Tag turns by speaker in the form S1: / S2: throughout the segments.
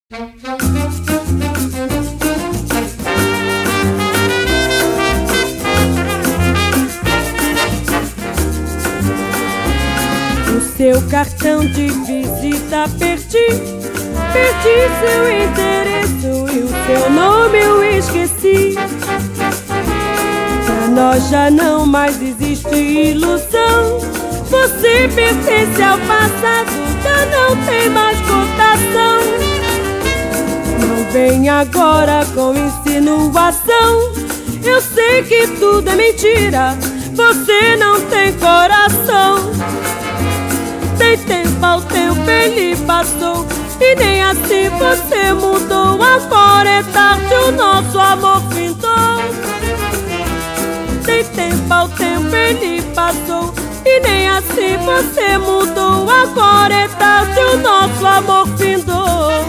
S1: O seu cartão de visita perdi seu endereço e o seu nome eu esqueci. Pra nós já não mais existe ilusão. Você pertence ao passado, já não tem mais cotação. Não vem agora com insinuação. Eu sei que tudo é mentira, você não tem coração. Tem tempo ao tempo ele passou e nem assim você mudou. Agora é tarde, o nosso amor findou. Tem tempo ao tempo ele passou e nem assim você mudou. Agora é tarde, o nosso amor findou.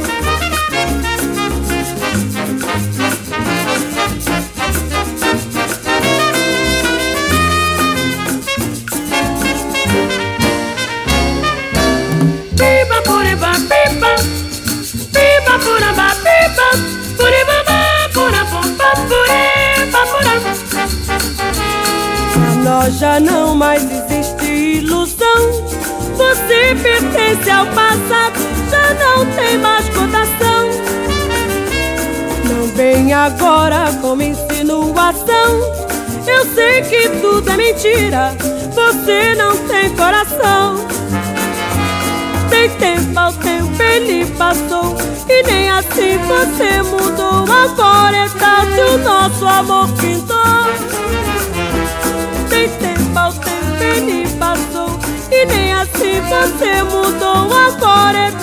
S1: Pipa, puriba, pipa, pipa, puraba, pipa, puribaba, purabumba, puriba, puraba. Pra nós já não mais existe ilusão. Você pertence ao passado, já não tem mais cotação. Não vem agora com insinuação. Eu sei que tudo é mentira, você não tem coração. Tem tempo ao tempo ele passou e nem assim você mudou. Agora é tarde, o nosso amor findou. Tem tempo ao tempo ele passou e nem assim você mudou. Agora é